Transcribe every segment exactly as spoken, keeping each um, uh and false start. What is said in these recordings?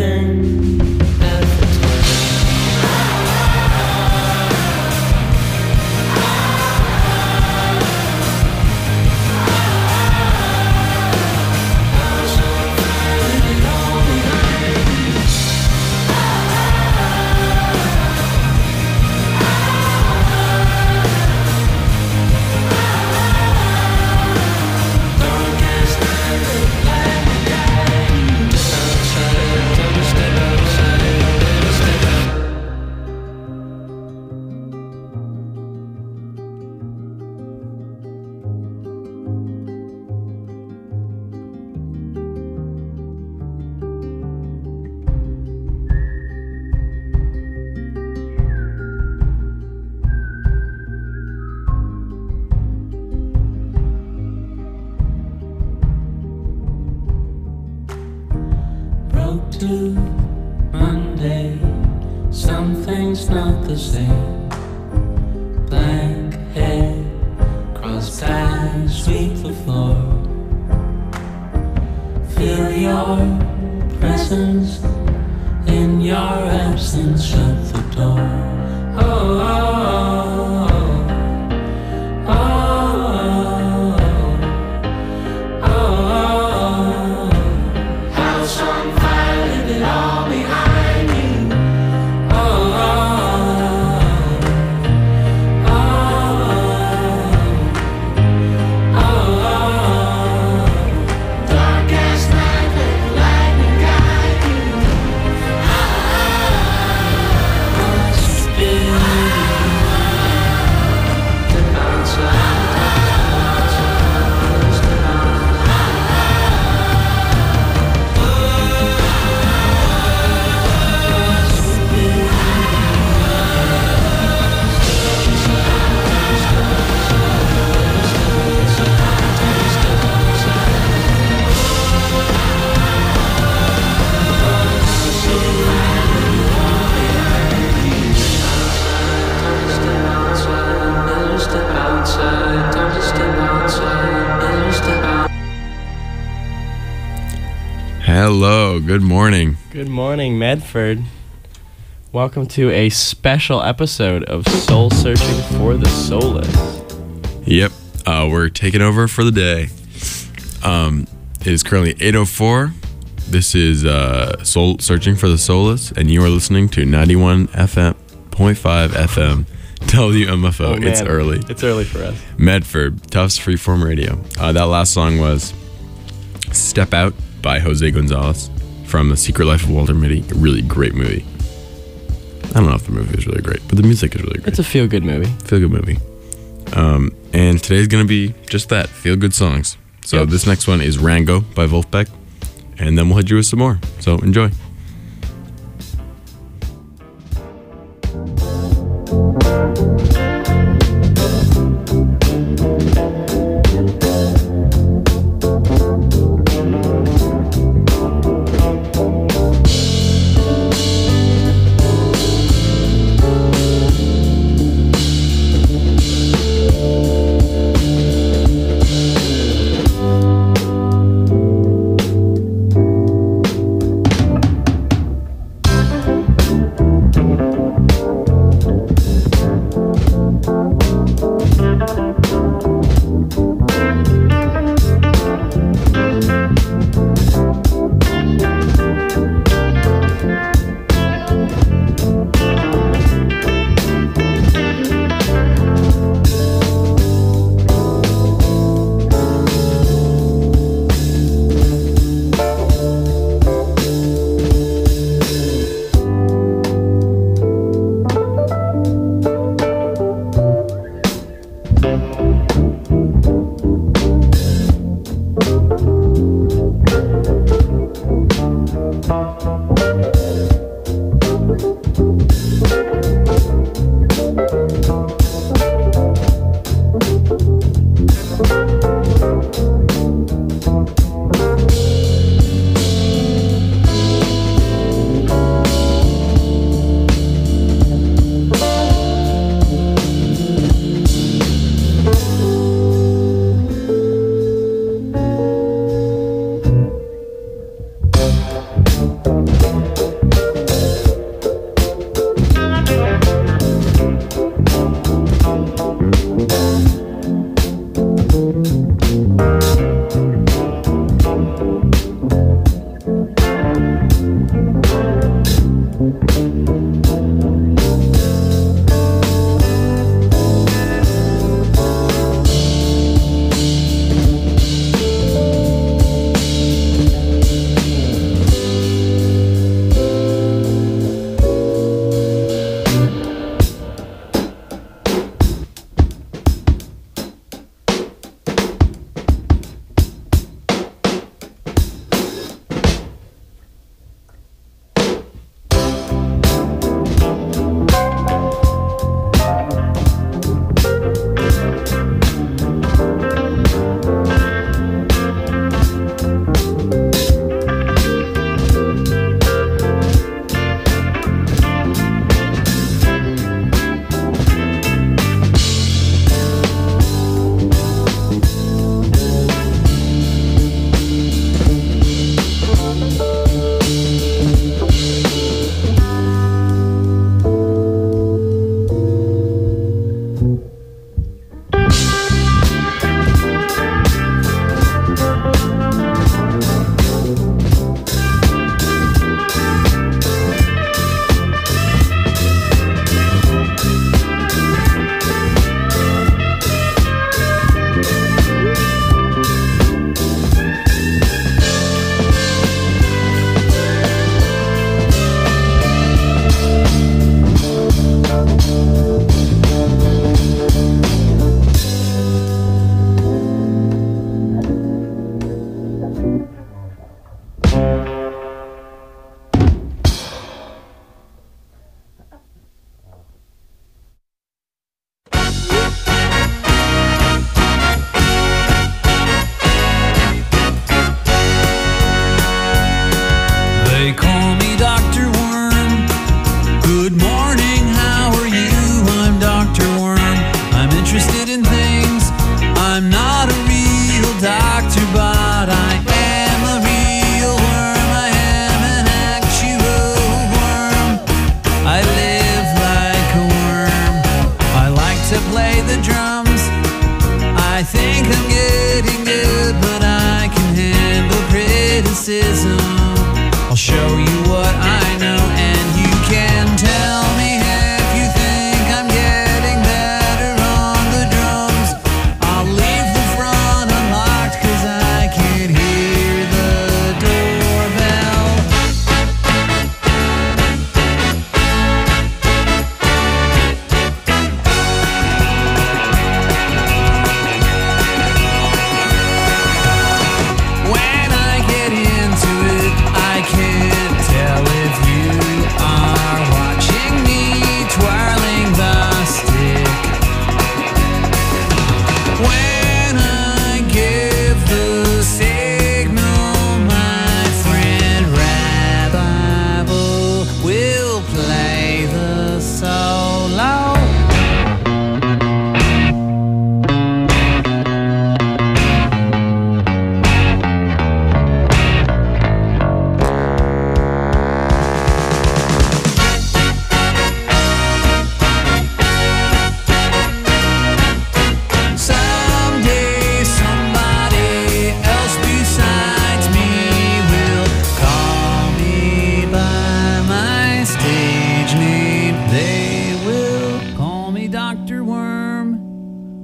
to Monday, something's not the same. Blank head, crossed eyes, sweep the floor. Feel your presence, in your absence, shut the door. Oh, oh, oh, oh, oh, oh, oh. House on fire, leave it all behind you. Oh, oh, oh, oh, oh. Darkest night, let lightning guide you. Ah, spirit. Hello, good morning. Good morning, Medford. Welcome to a special episode of Soul Searching for the Soulless. Yep, uh, we're taking over for the day. Um, it is currently eight oh four. This is uh, Soul Searching for the Soulless, and you are listening to ninety-one point five F M W M F O. Oh, man. It's early. It's early for us. Medford, Tufts Freeform Radio. Uh, that last song was Step Out by Jose Gonzalez from The Secret Life of Walter Mitty. A really great movie. I don't know if the movie is really great, but the music is really great. It's a feel-good movie. Feel-good movie. Um, and today's going to be just that, feel-good songs. So Yep. This next one is Rango by Wolfpack, and then we'll hit you with some more. So enjoy.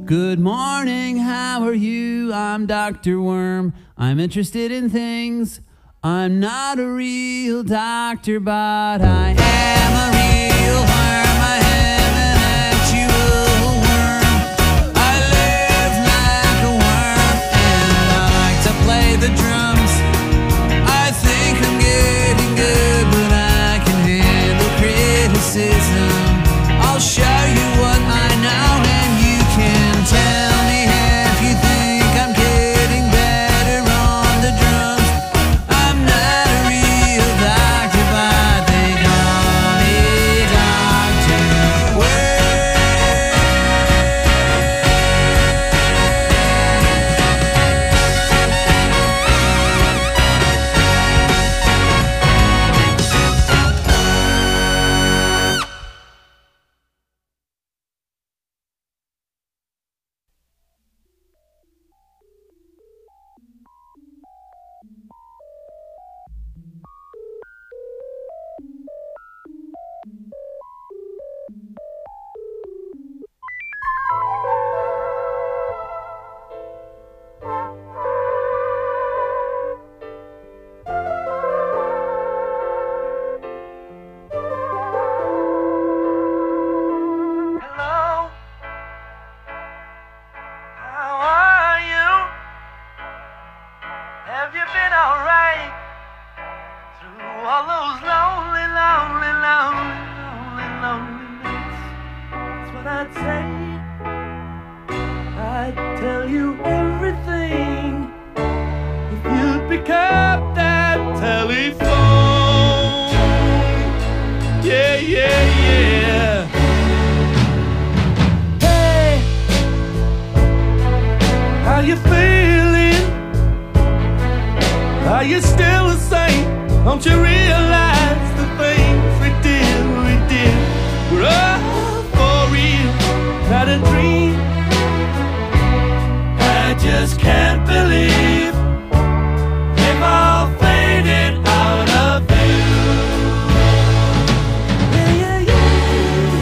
Good morning, how are you? I'm Doctor Worm. I'm interested in things. I'm not a real doctor, but I am a real worm. I am an actual worm. I live like a worm, and I like to play the drums. I think I'm getting good, but I can handle criticism. I'll show you what I know, and you can tell me if you think I'm getting better on the drums. I'm not a real doctor, but they call me Doctor Hello, how are you? Have you been alright through all those lonely, lonely, lonely, lonely, lonely nights? That's what I'd say. I'd tell you everything if you'd pick up that telephone. Yeah, yeah, yeah. Hey, how you feeling? Are you still the same? Don't you realize the things we did, we did were all for real, not a dream? I just can't believe they've all faded out of view. Yeah, yeah, yeah,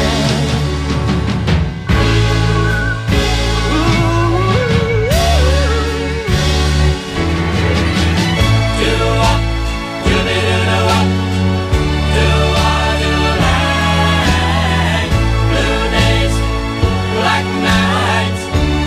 yeah. Ooh. Do-wop, doobie-doo-doo-wop, do-wah-doo-lang. Blue days, black nights,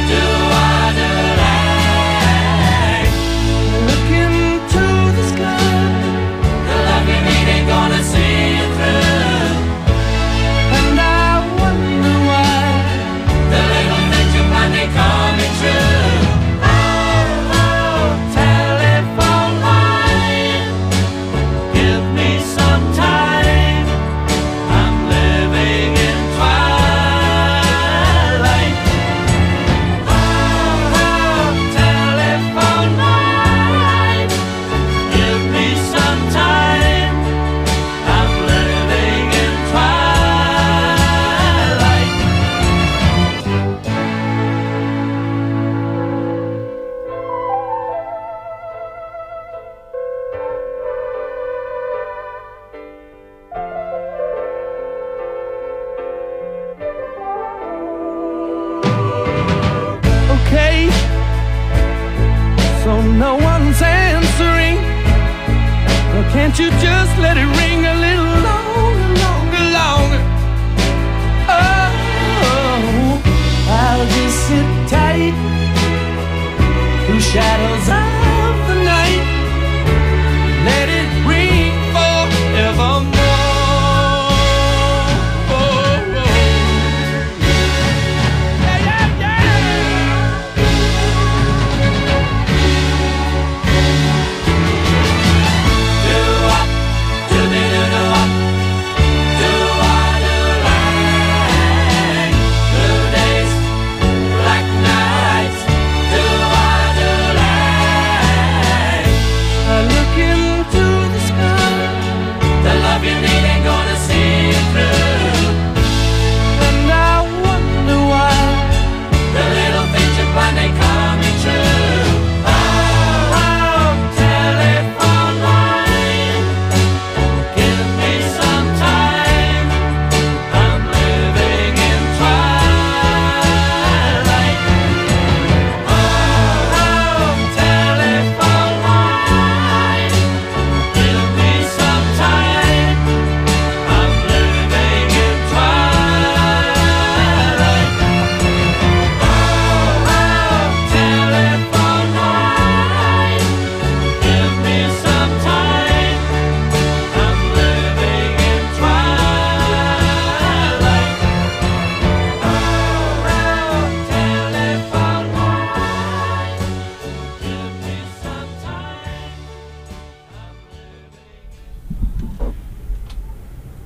do-wah-doo-lang. Look into the sky, the love you need ain't gonna see you through. And I wonder why the little things you find ain't coming true. Oh, oh, telephone line, give me some time. I'm living in twilight. Oh, oh, telephone line, give me some time. I'm living in twilight. Okay, so no one's answering. Well, can't you just let it ring a little longer, longer, longer? Oh, I'll just sit tight through shadows of the night. Let it ring forevermore. Oh, oh. Yeah, yeah, yeah. Do-wop, do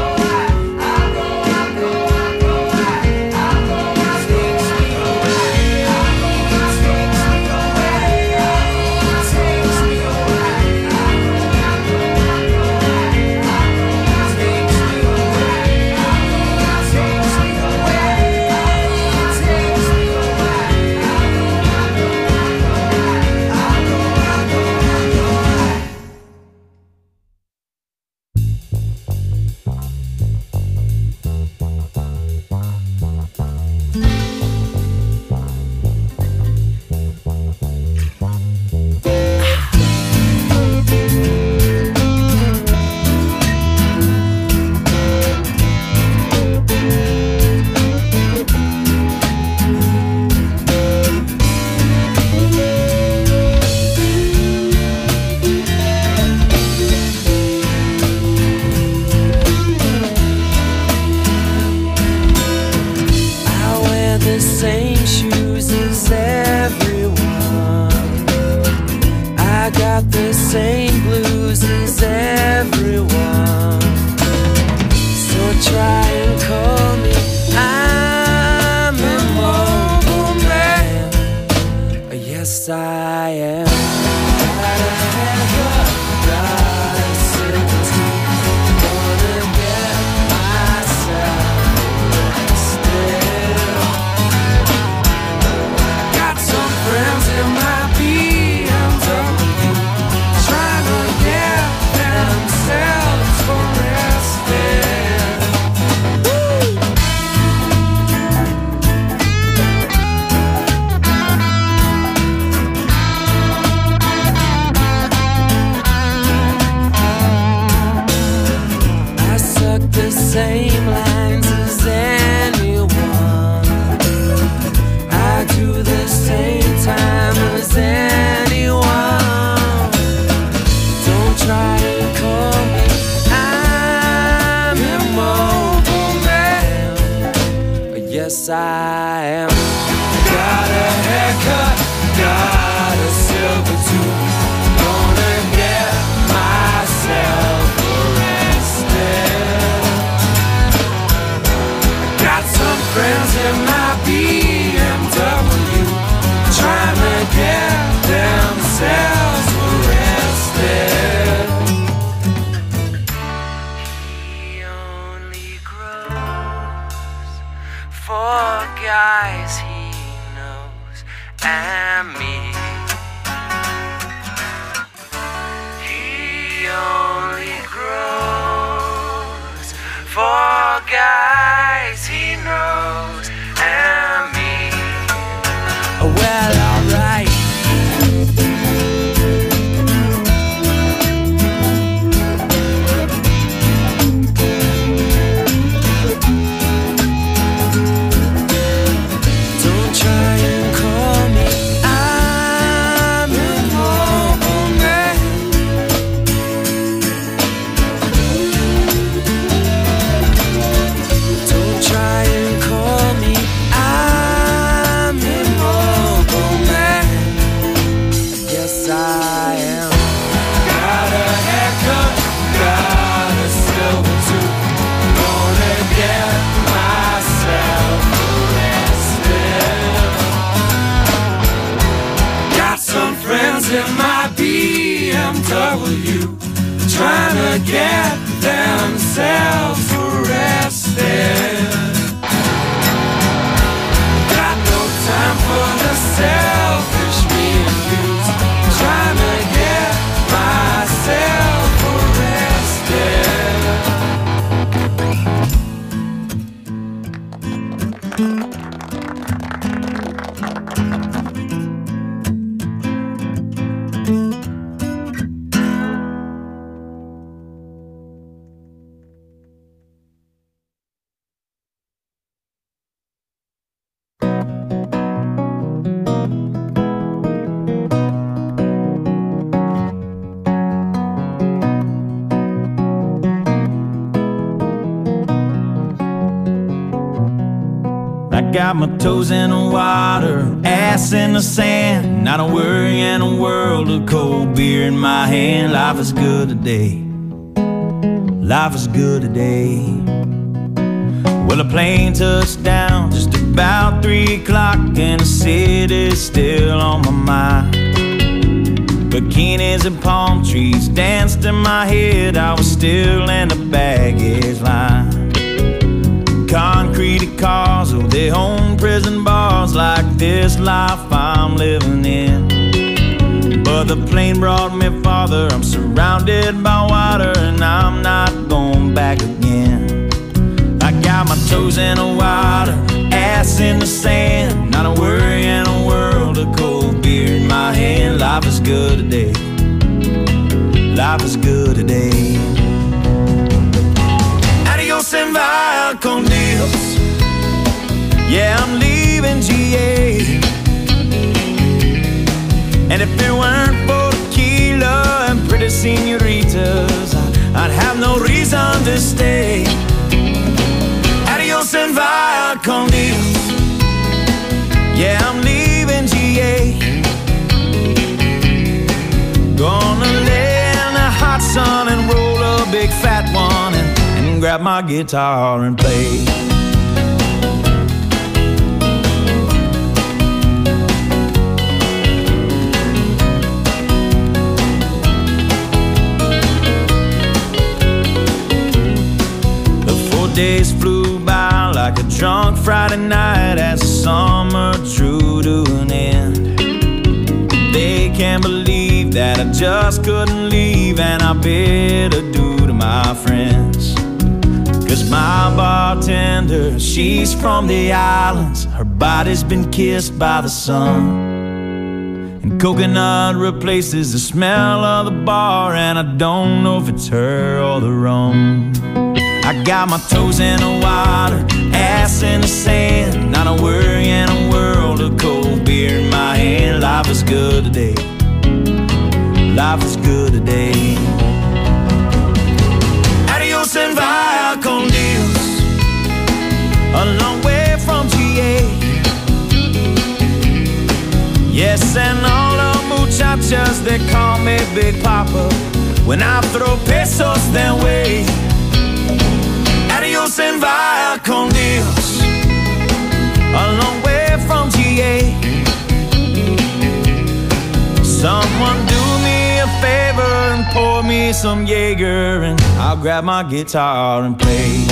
I Yes, I am. Got a haircut, got a silver tooth. Gonna get myself arrested. Got some friends in my B M W trying to get themselves arrested. He only grows for guys he knows and me. He only grows for guys he knows and me. Well, alright. Don't try and call me, I'm a mobile man. Don't try and call me, I'm a mobile man. Yes, I am. Got a haircut, got a silver tooth. Gonna get myself arrested. Got some friends in my B M W trying to get themselves arrested. Got no time for the selfish me and yous. Trying to get myself I got my toes in the water, ass in the sand. Not a worry in a world of cold beer in my hand. Life is good today. Life is good today. Well, a plane touched down just about three o'clock, and the city's still on my mind. Bikinis and palm trees danced in my head. I was still in the baggage line. Concrete cars, oh, they own prison bars like this life I'm living in. But the plane brought me farther. I'm surrounded by water, and I'm not going back again. I got my toes in the water, ass in the sand. Not a worry in a world of cold beer in my hand. Life is good today. Life is good today. Adios and via con Dios. Yeah, I'm leaving G A. And if it weren't for tequila and pretty senoritas, I'd have no reason to stay. Adios and via con Dios. Yeah, I'm leaving G A. Gonna lay in the hot sun and roll a big fat one and, and grab my guitar and play. Days flew by like a drunk Friday night as the summer drew to an end. They can't believe that I just couldn't leave, and I bid adieu to my friends. Cause my bartender, she's from the islands. Her body's been kissed by the sun, and coconut replaces the smell of the bar, and I don't know if it's her or the rum. I got my toes in the water, ass in the sand. Not a worry in a world of cold beer in my hand. Life is good today. Life is good today. Adios and via con Dios. A long way from G Yes, and all the muchachas, they call me Big Papa. When I throw pesos their way, adios and via con Dios, a long way from G A. Someone do me a favor and pour me some Jaeger, and I'll grab my guitar and play.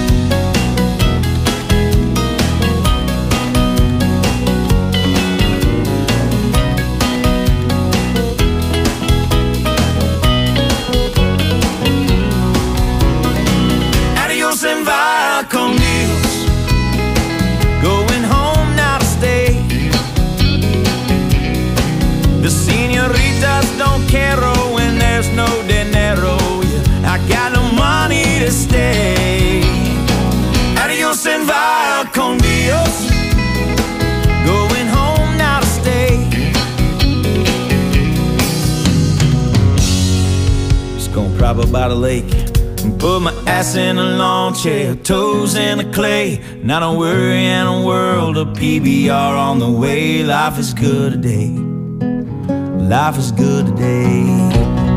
And via con Dios, going home now to stay. The senoritas don't care when there's no dinero. Yeah, I got no money to stay. Adios and via con Dios, going home now to stay. Just gonna prop up by the lake and put my ass in a lawn chair, toes in the clay. Not a worry in a world of P B R on the way. Life is good today. Life is good today.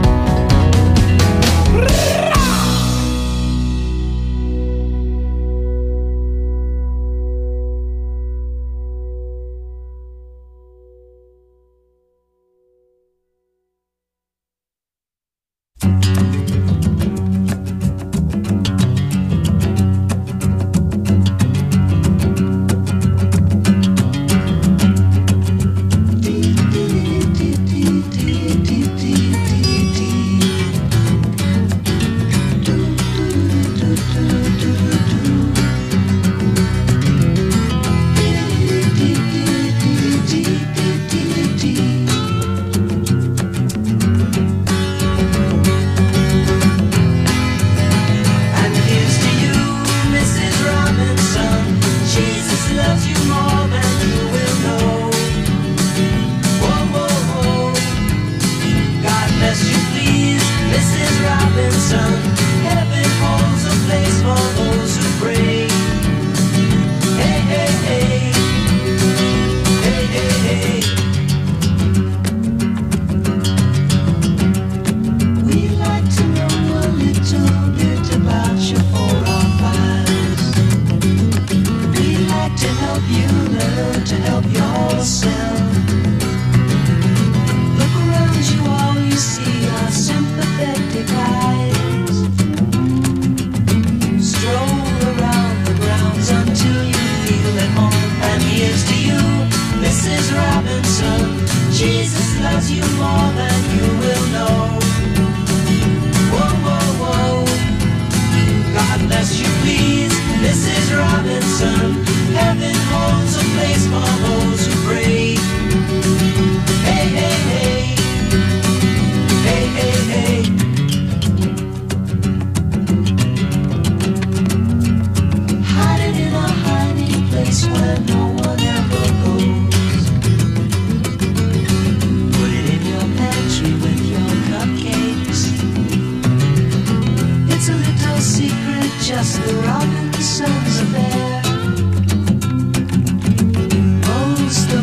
Just the Robinsons affair. Most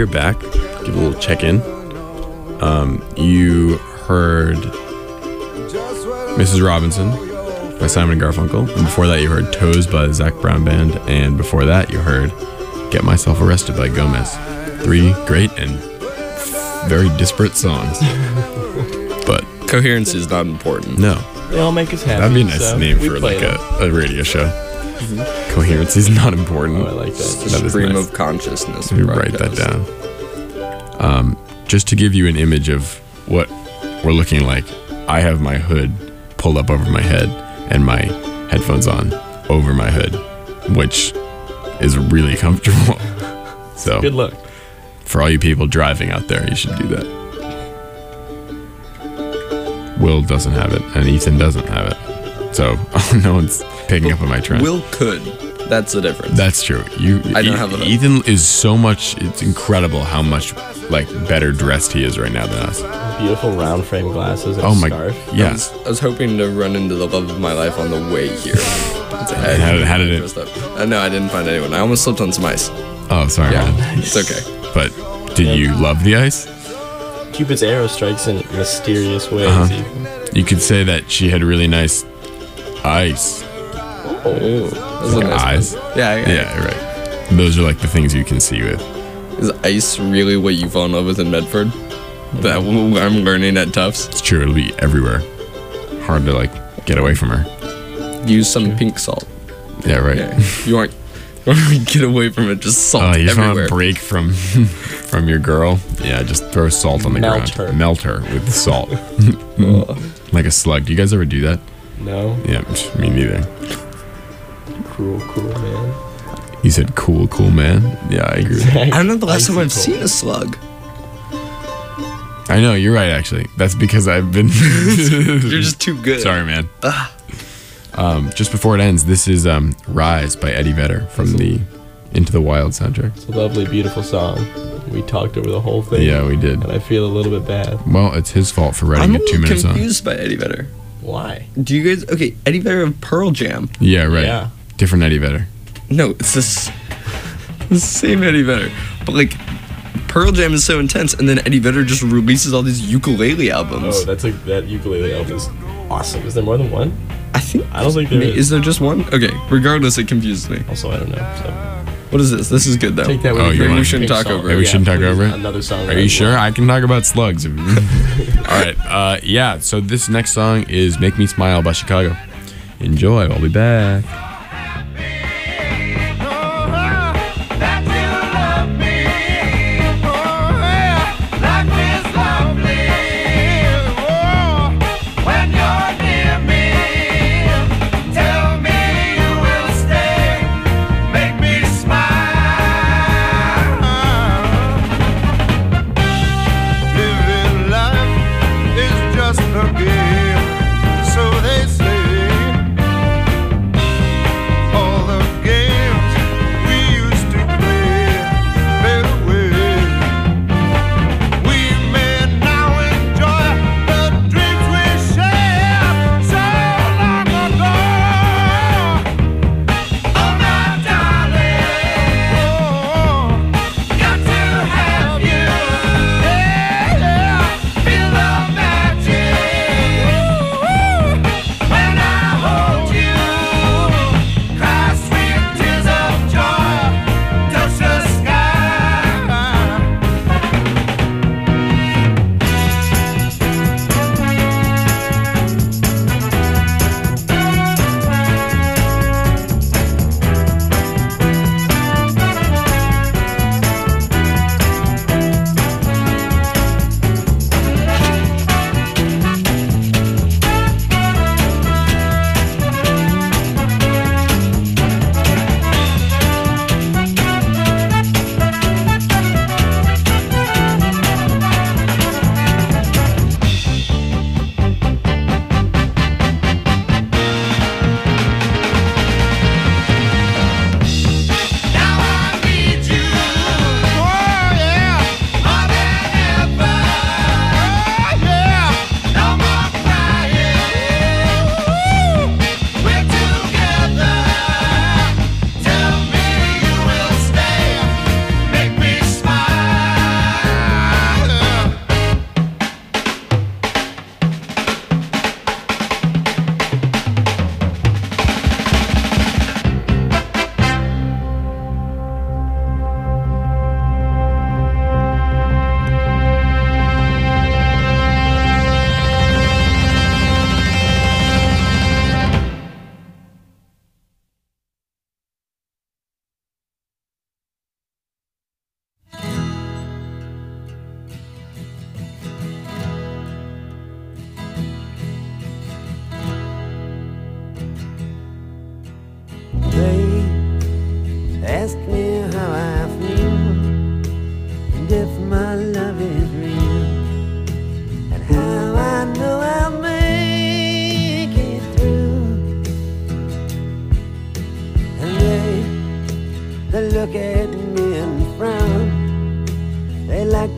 you're back. Give a little check-in. Um, you heard Missus Robinson by Simon and Garfunkel. And before that, you heard Toes by the Zac Brown Band. And before that, you heard Get Myself Arrested by Gomez. Three great and very disparate songs. But Coherence is not important. no, They all make us happy. that'd be a nice so name we for play like them. a, a radio show. Coherence is not important. Oh, I like that. The That is stream nice. of consciousness. Let me write that down. Um, just to give you an image of what we're looking like, I have my hood pulled up over my head and my headphones on over my hood, which is really comfortable. So, Good luck. for all you people driving out there, you should do that. Will doesn't have it, and Ethan doesn't have it. So, no one's picking up on my trend. Will could. That's the difference. That's true. You, I don't E- have a hood. Ethan is so much. It's incredible how much like better dressed he is right now than us. Beautiful round frame glasses and Oh a my, scarf. I yeah. was, I was hoping to run into the love of my life on the way here. It's like, I- How did- how did it- dressed up. Uh, no, I didn't find anyone. I almost slipped on some ice. Oh, sorry, Yeah, man. it's okay. But did you love the ice? Cupid's arrow strikes in mysterious ways. Uh-huh. Ethan. You could say that she had really nice ice. Oh, that's a nice Eyes. one. Yeah, yeah. Yeah, right. Those are like the things you can see with. Is ice really what you fall in love with in Medford? That I'm learning at Tufts. It's true. It'll be everywhere. Hard to like get away from her. Use some pink salt. Yeah, right. Yeah. You want you want to get away from it? Just salt Oh, you just want everywhere. to break from from your girl? Yeah, just throw salt on the Melt ground. her. Melt her with salt. Like a slug. Do you guys ever do that? No. Yeah, psh, me neither. Cruel, cruel man. You said cool, cool man. Yeah, I agree. I don't know the last time Icy I've cold. seen a slug. I know, you're right, actually. That's because I've been. You're just too good. Sorry, man. Um, just before it ends, this is um, Rise by Eddie Vedder from the Into the Wild soundtrack. It's a lovely, beautiful song. We talked over the whole thing. Yeah, we did. And I feel a little bit bad. Well, it's his fault for I'm writing a a two little minute song. confused by Eddie Vedder. Why? Do you guys okay? Eddie Vedder of Pearl Jam. Yeah, right. Yeah. Different Eddie Vedder. No, it's this the same Eddie Vedder, but like Pearl Jam is so intense, and then Eddie Vedder just releases all these ukulele albums. Oh, that's a that ukulele album is awesome. Is there more than one? I think. I don't think there Ma- is. Is there just one? Okay. Regardless, it confuses me. Also, I don't know. So What is this? This is good though. take that with Oh, a you grain wanna- of shouldn't pink talk salt. over it. We shouldn't talk please, over it? Another song. Are that you I sure? love. I can talk about slugs. All right. Uh, yeah, so this next song is Make Me Smile by Chicago. Enjoy. I'll be back. That you love me, oh yeah, life is lovely, oh, when you're near me, tell me you will stay, make me smile. Living life is just a game, so they say.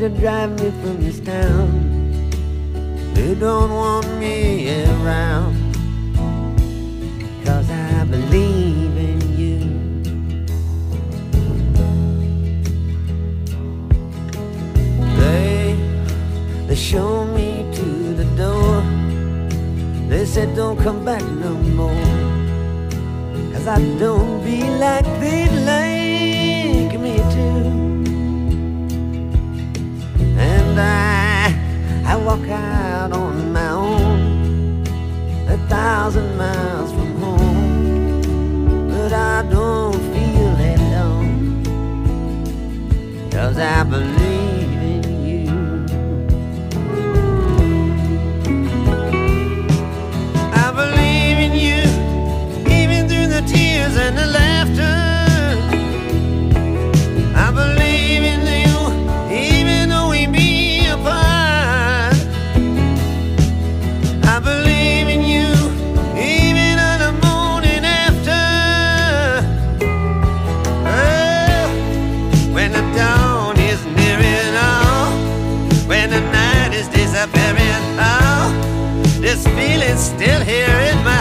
to drive me from this town. They don't want me around, 'cause I believe in you. They, they showed me to the door. They said don't come back no more, 'cause I don't be like they like me too. And I, I walk out on my own, a thousand miles from home, but I don't feel alone, 'cause I believe in you. I believe in you, even through the tears and the laughter. I believe in you, even though we be apart. I believe in you, even on the morning after. Oh, when the dawn is nearing, oh, when the night is disappearing, oh, this feeling's still here in my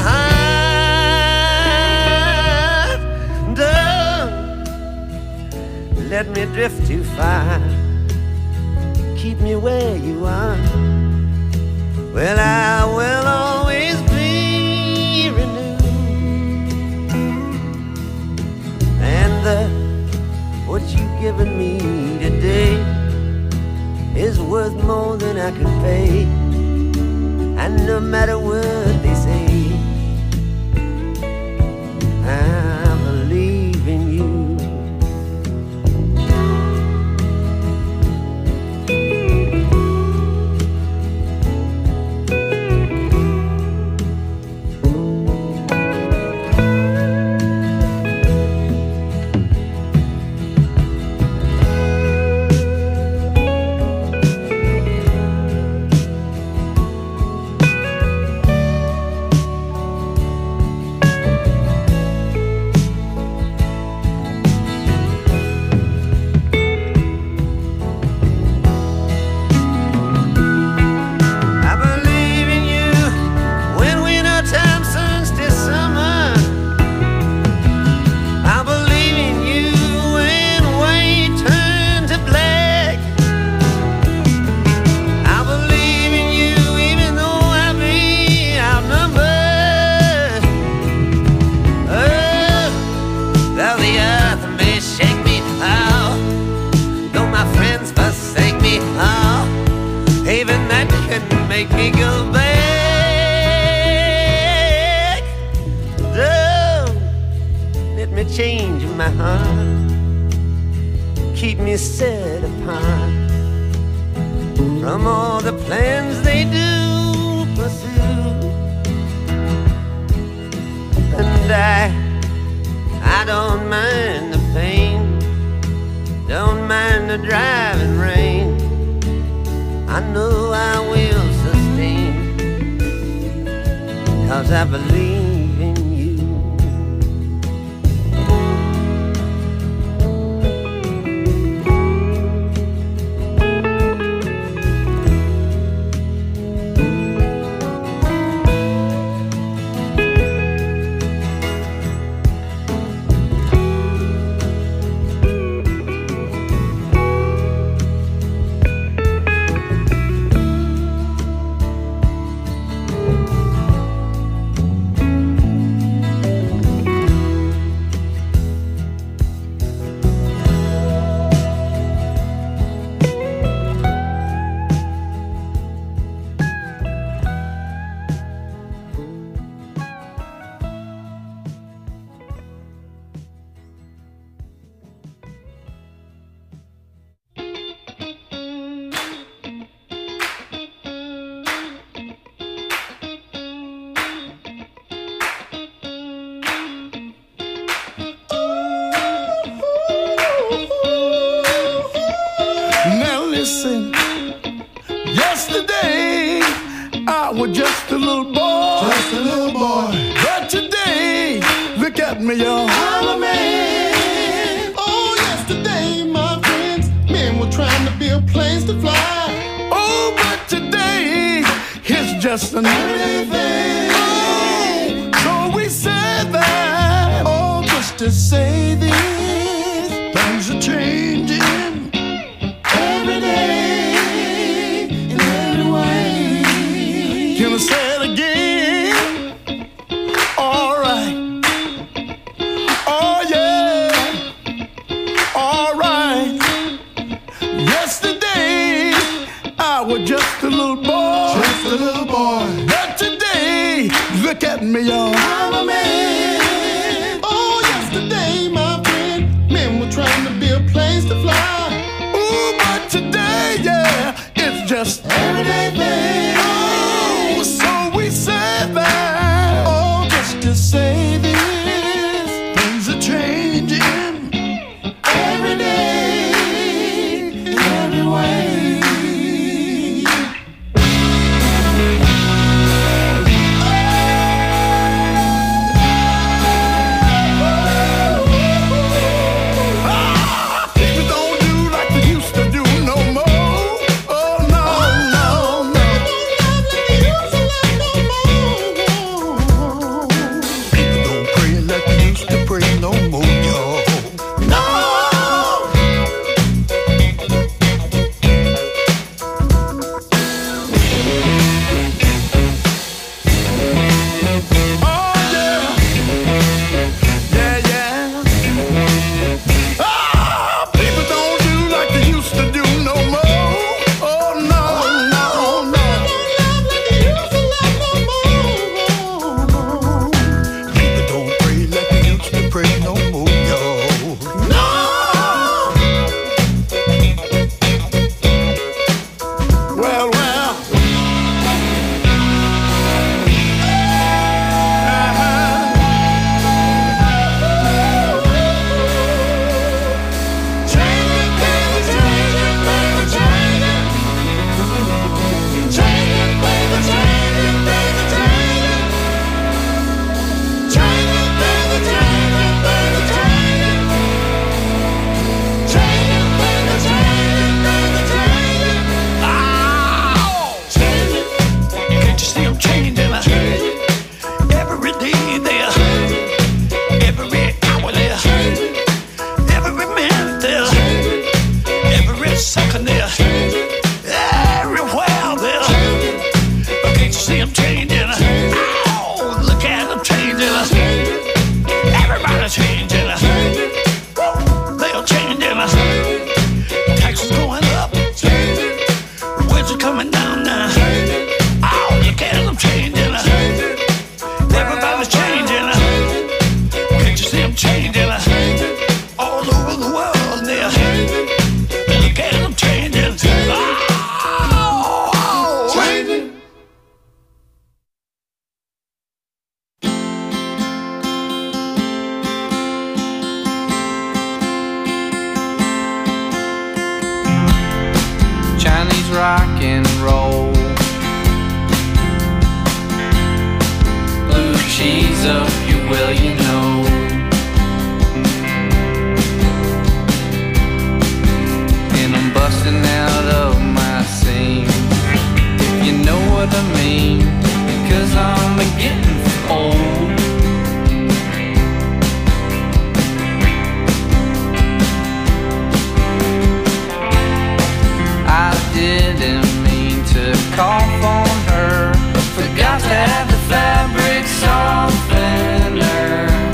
heart. Don't let me drift too far. Keep me where you are. Well, I will always be renewed. And the, what you've given me today is worth more than I could pay. And no matter what they say, I believe in you. Make me go back. Don't let me change my heart. Keep me set apart from all the plans they do pursue. And I, I don't mind the pain, don't mind the driving rain. I know I will sustain, 'cause I believe in you. listen. Yesterday, I was just a little boy. Just a little boy. But today, look at me, y'all. I'm a man. Oh, yesterday, my friends, men were trying to build planes to to fly. Oh, but today it's just another thing. Oh, so we said that, oh, just to say this, things are changing every day in every way. Can I say it again? All right. Oh, yeah. All right. Yesterday, I was just a little boy. Just a little boy. But today, look at me, y'all. I'm a man. Oh, yesterday, my friend, men were trying to build planes to fly. Ooh, but today, yeah, it's just everyday thing. Oh, so we said that. Oh, just to say this, things are changing every day, in every way. Ah, people don't do like they used to do no more. Oh, no, no, no. People don't pray like they used to pray no more, y'all. No! Oh, yeah. Yeah, yeah. Ah, people don't do like they used to do no more. Oh, no, no, no. People don't pray like they used to pray no more, y'all. No! Well, well. Changing, baby, changing, baby, changing. Changing, baby, changing, baby, changing. Changing, baby, changing, baby, changing. Changing, baby, changing, baby, changing. Oh, changing. Can't you see I'm changing? Every day there, every hour there, every minute there, every second there, everywhere there. But can't you see I'm changing? Oh, look at them changing. Everybody's changing. They're changing. Taxes going up. Wages are coming down now. Oh, look at them changing. Everybody's changing. Can't you see them changing? All over the world now. Look at them changing. Oh, changing. Chinese rock and roll, blue cheese up your will, you know. And I'm busting out of my seam, if you know what I mean, because I'm a getting old. I didn't mean to cough on her, forgot to have the fabric softener.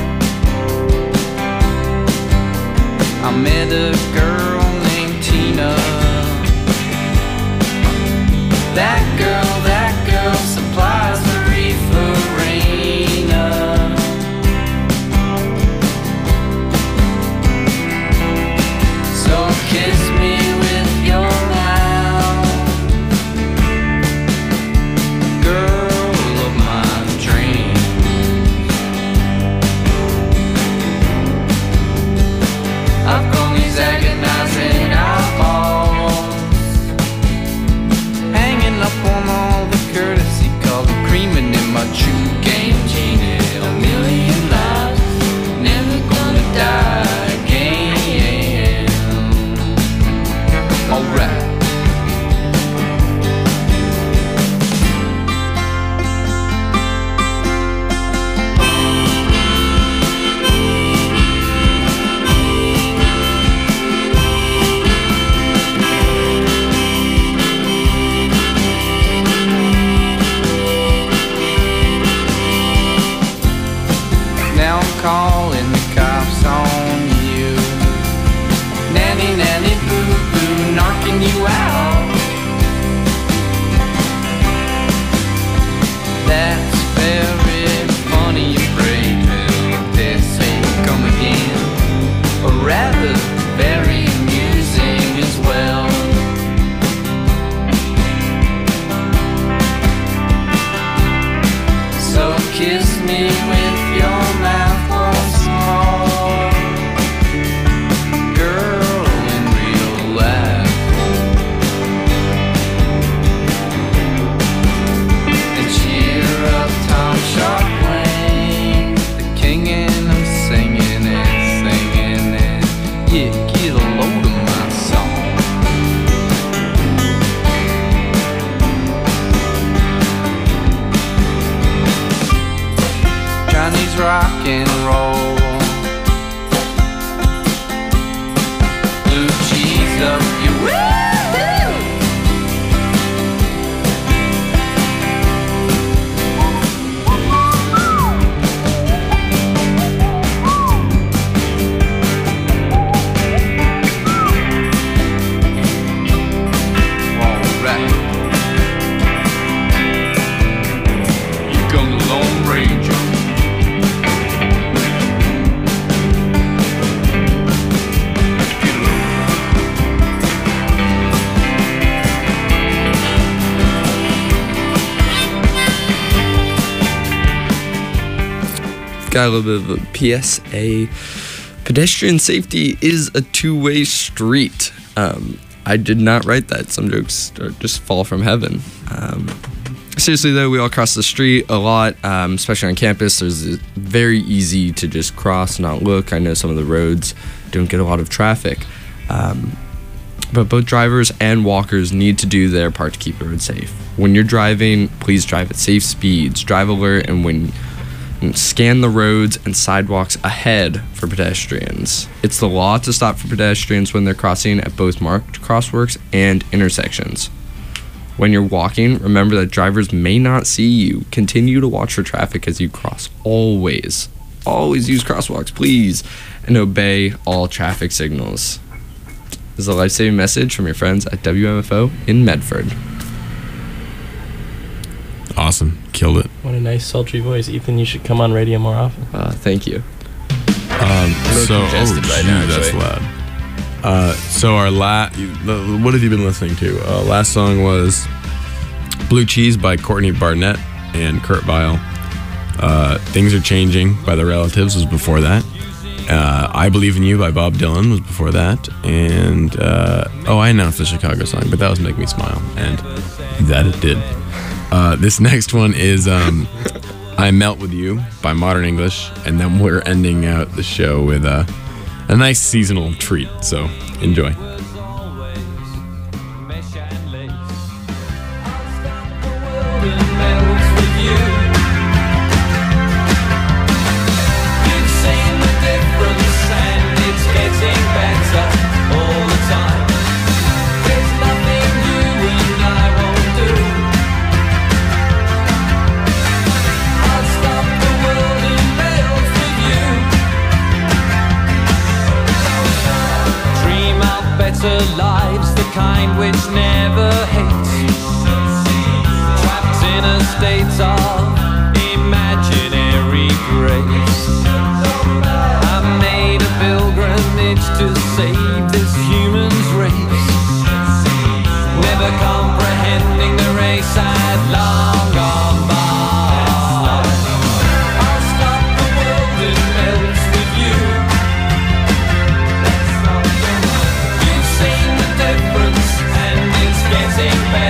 kiss me with your mouth once more. Girl, in real life. And cheer up, Tom Sharp Wayne. The king and I'm singing it, singing it. Yeah, get a load of my song. Chinese rock and roll. Blue cheese up your woo-hoo. All right. Here comes the Lone Ranger. Got a little bit of a P S A. Pedestrian safety is a two-way street. Um, I did not write that. Some jokes are- just fall from heaven. Um, seriously though, we all cross the street a lot, um, especially on campus. There's it's very easy to just cross, not look. I know some of the roads don't get a lot of traffic. Um, but both drivers and walkers need to do their part to keep the road safe. When you're driving, please drive at safe speeds. Drive alert, and when and scan the roads and sidewalks ahead for pedestrians. It's the law to stop for pedestrians when they're crossing at both marked crosswalks and intersections. When you're walking, remember that drivers may not see you. Continue to watch for traffic as you cross. Always, always use crosswalks, please, and obey all traffic signals. This is a life-saving message from your friends at W M F O in Medford. Awesome. Killed it. What a nice sultry voice. Ethan, you should come on radio more often. Uh, thank you. Um, so, oh, congested right now, geez, that's actually. loud. Uh, so our last, what have you been listening to? Uh, last song was Blue Cheese by Courtney Barnett and Kurt Vile. Uh, Things Are Changing by The Relatives was before that. Uh, I Believe in You by Bob Dylan was before that. And, uh, oh, I announced the Chicago song, but that was Make Me Smile. And that it did. Uh, this next one is um, I Melt With You by Modern English. And then we're ending out the show with uh, a nice seasonal treat. So enjoy. Lives, the kind which never hates, trapped in a state of imaginary grace. I made a pilgrimage to save this human's race, never comprehending the race I'd long gone by. I'll stop the world and melt with you. You've seen the difference, and it's getting better.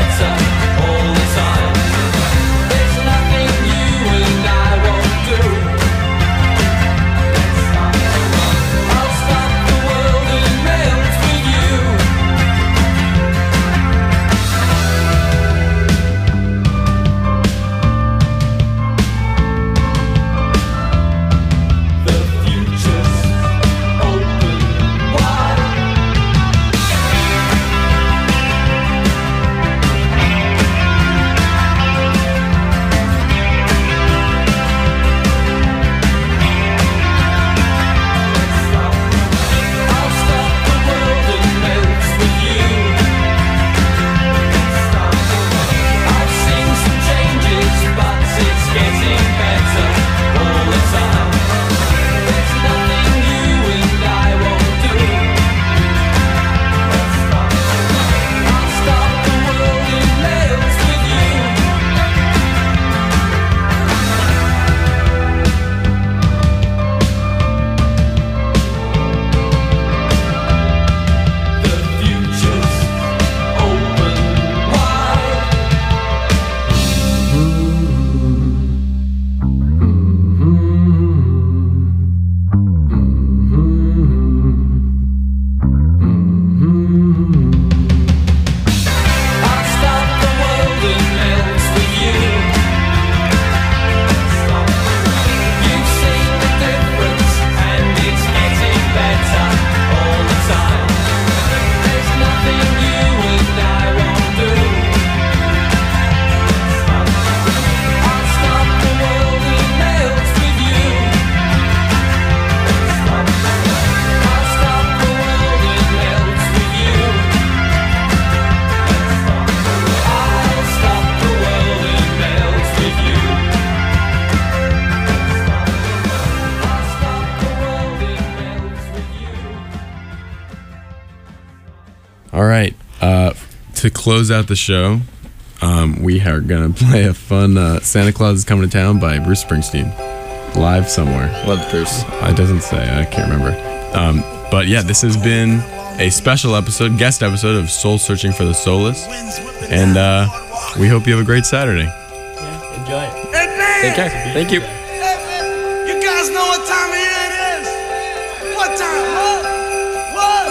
All right. Uh, to close out the show, um, we are going to play a fun uh, Santa Claus is Coming to Town by Bruce Springsteen. Live somewhere. Love Bruce. It doesn't say. I can't remember. Um, but yeah, this has been a special episode, guest episode of Soul Searching for the Soulless. And uh, we hope you have a great Saturday. Yeah, enjoy it. Hey, man. Take care. Thank you. Hey, man. You guys know what time of year it is? What time? What? What?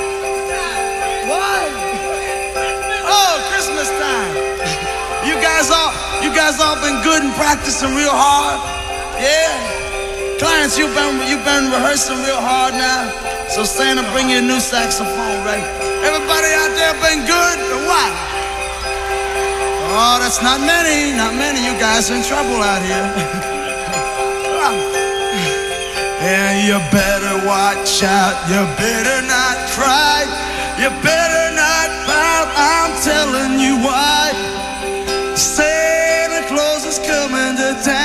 What? Oh, Christmas time. You guys all, you guys all been good and practicing real hard. Yeah. Clients, you've been, you've been rehearsing real hard now. So Santa, bring you a new saxophone, right? Everybody out there been good or what? Oh, that's not many, not many. You guys in trouble out here. And you better watch out. You better not cry. You better not pout. I'm telling you why. Santa Claus is coming to town.